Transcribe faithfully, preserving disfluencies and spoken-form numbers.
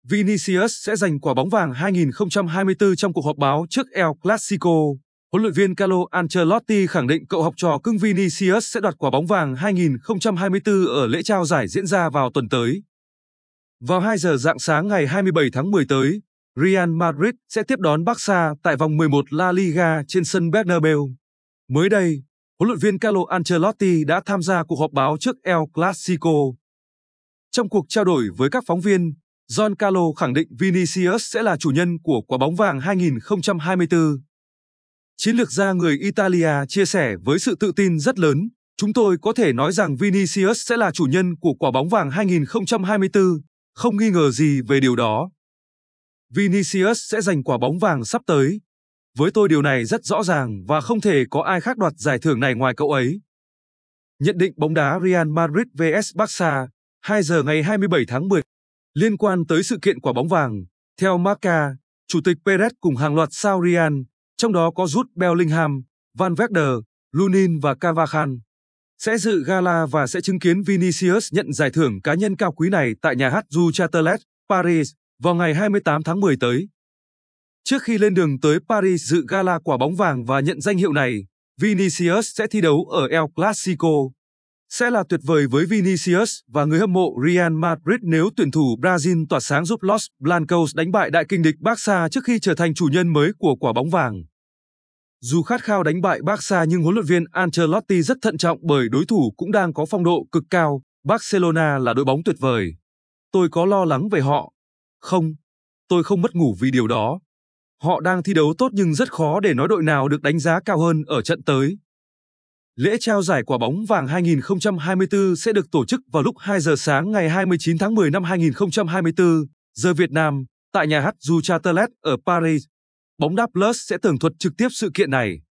Vinicius sẽ giành quả bóng vàng hai không hai tư trong cuộc họp báo trước El Clasico. Huấn luyện viên Carlo Ancelotti khẳng định cậu học trò cưng Vinicius sẽ đoạt quả bóng vàng hai không hai tư ở lễ trao giải diễn ra vào tuần tới. Vào hai giờ rạng sáng ngày hai mươi bảy tháng mười tới, Real Madrid sẽ tiếp đón Barca tại vòng mười một La Liga trên sân Bernabeu. Mới đây, huấn luyện viên Carlo Ancelotti đã tham gia cuộc họp báo trước El Clasico. Trong cuộc trao đổi với các phóng viên, Giancarlo khẳng định Vinicius sẽ là chủ nhân của quả bóng vàng hai không hai tư. Chiến lược gia người Italia chia sẻ với sự tự tin rất lớn, chúng tôi có thể nói rằng Vinicius sẽ là chủ nhân của quả bóng vàng hai không hai tư, không nghi ngờ gì về điều đó. Vinicius sẽ giành quả bóng vàng sắp tới. Với tôi điều này rất rõ ràng và không thể có ai khác đoạt giải thưởng này ngoài cậu ấy. Nhận định bóng đá Real Madrid vs Barca, hai giờ ngày hai mươi bảy tháng mười. Liên quan tới sự kiện quả bóng vàng, theo Marca, Chủ tịch Perez cùng hàng loạt sao Real, trong đó có Jude Bellingham, Valverde, Lunin và Carvajal, sẽ dự gala và sẽ chứng kiến Vinicius nhận giải thưởng cá nhân cao quý này tại nhà hát Du Châtelet, Paris, vào ngày hai mươi tám tháng mười tới. Trước khi lên đường tới Paris dự gala quả bóng vàng và nhận danh hiệu này, Vinicius sẽ thi đấu ở El Clasico. Sẽ là tuyệt vời với Vinicius và người hâm mộ Real Madrid nếu tuyển thủ Brazil tỏa sáng giúp Los Blancos đánh bại đại kình địch Barca trước khi trở thành chủ nhân mới của quả bóng vàng. Dù khát khao đánh bại Barca nhưng huấn luyện viên Ancelotti rất thận trọng bởi đối thủ cũng đang có phong độ cực cao. Barcelona là đội bóng tuyệt vời. Tôi có lo lắng về họ. Không, tôi không mất ngủ vì điều đó. Họ đang thi đấu tốt nhưng rất khó để nói đội nào được đánh giá cao hơn ở trận tới. Lễ trao giải quả bóng vàng hai không hai tư sẽ được tổ chức vào lúc hai giờ sáng ngày hai mươi chín tháng mười năm hai không hai tư, giờ Việt Nam, tại nhà hát Du Châtelet ở Paris. Bóng đá Plus sẽ tường thuật trực tiếp sự kiện này.